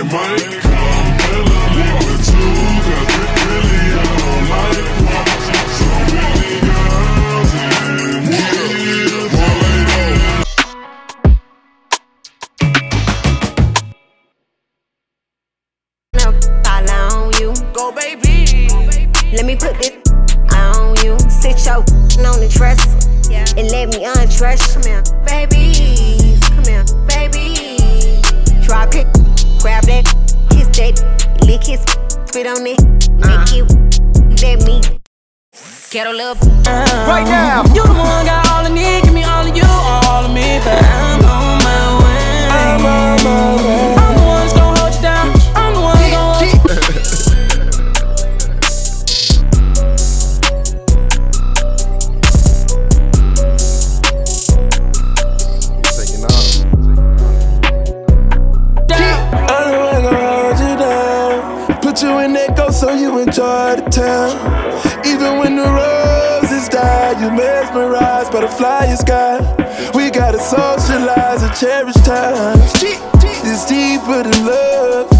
might come Melanie with two, 'cause it really I don't like some really girls in here. Now fall on you. Go baby. Let me put this on you. Sit your on the dresser. Yeah. And let me undress. Come here, Baby, come here. baby. Drop it, grab that, kiss that, lick his, spit on it, lick it, let me get a little. Right now, You the one got all I need, give me all of you, all of me, but I'm on my way. I'm on my way. I'm the one that's gonna hold you down. I'm the one that's gonna hold you Taking off. down. I'm the one gonna hold you down. Put you in that ghost so you enjoy the town. Even when the roses die, you mesmerized by the flyer sky. We gotta socialize and cherish times. This deeper than love.